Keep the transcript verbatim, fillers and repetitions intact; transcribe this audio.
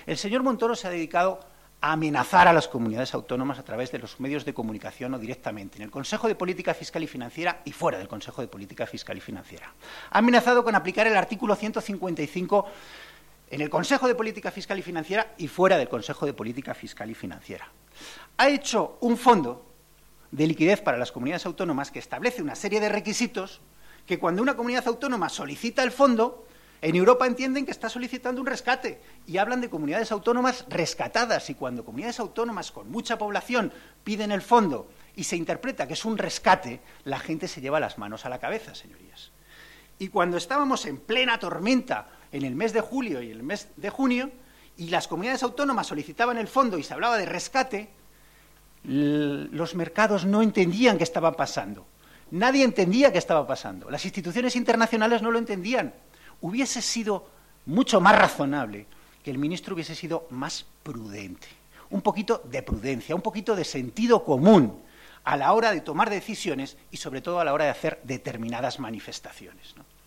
El señor Montoro se ha dedicado a amenazar a las comunidades autónomas a través de los medios de comunicación o directamente, en el Consejo de Política Fiscal y Financiera y fuera del Consejo de Política Fiscal y Financiera. Ha amenazado con aplicar el artículo ciento cincuenta y cinco en el Consejo de Política Fiscal y Financiera y fuera del Consejo de Política Fiscal y Financiera. Ha hecho un fondo de liquidez para las comunidades autónomas que establece una serie de requisitos que cuando una comunidad autónoma solicita el fondo, en Europa entienden que está solicitando un rescate y hablan de comunidades autónomas rescatadas, y cuando comunidades autónomas con mucha población piden el fondo y se interpreta que es un rescate, la gente se lleva las manos a la cabeza, señorías. Y cuando estábamos en plena tormenta en el mes de julio y el mes de junio, y las comunidades autónomas solicitaban el fondo y se hablaba de rescate, los mercados no entendían qué estaba pasando. Nadie entendía qué estaba pasando. Las instituciones internacionales no lo entendían. Hubiese sido mucho más razonable que el ministro hubiese sido más prudente, un poquito de prudencia, un poquito de sentido común a la hora de tomar decisiones y sobre todo a la hora de hacer determinadas manifestaciones, ¿no?